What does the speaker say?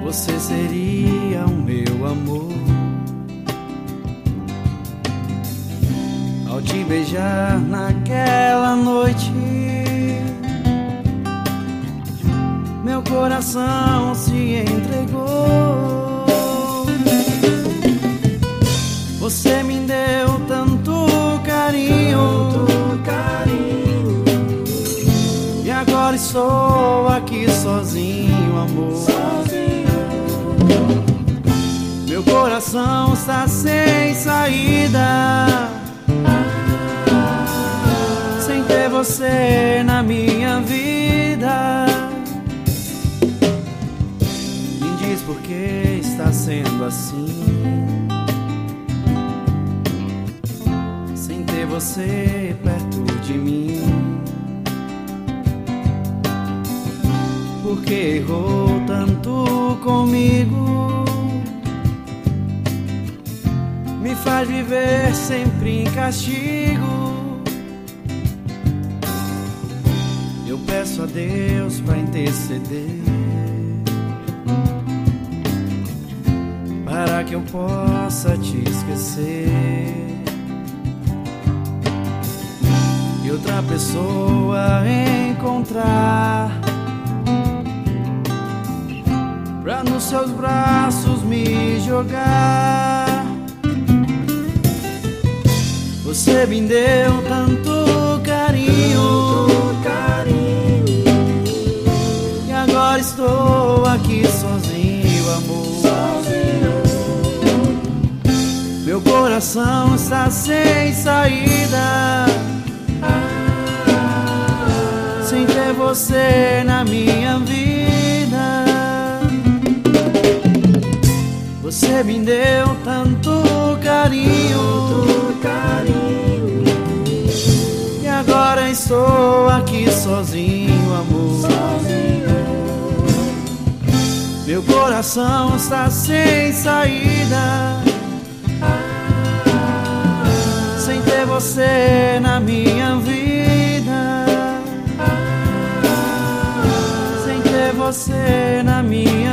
você seria o meu amor. Ao te beijar naquela noite, meu coração se entregou. Você me deu tanto carinho, e agora estou aqui sozinho, amor. Meu coração está sem saída, sem ter você na minha vida. Me diz por que está sendo assim, sem ter você perto de mim. Por que errou tanto comigo? Me faz viver sempre em castigo. Eu peço a Deus pra interceder, para que eu possa te esquecer e outra pessoa encontrar, pra nos seus braços me jogar. Você me deu tanto carinho, e agora estou aqui sozinho, amor. Meu coração está sem saída, sem ter você na minha vida. Você me deu tanto carinho, e agora estou aqui sozinho, amor. Meu coração está sem saída, sem ter você na minha vida, sem ter você na minha